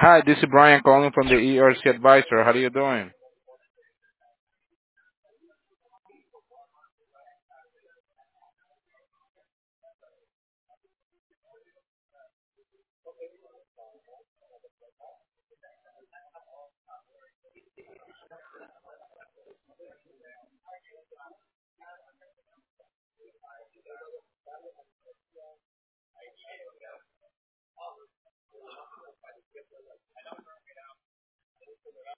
Hi, this is Brian calling from the ERC Advisor. How are you doing?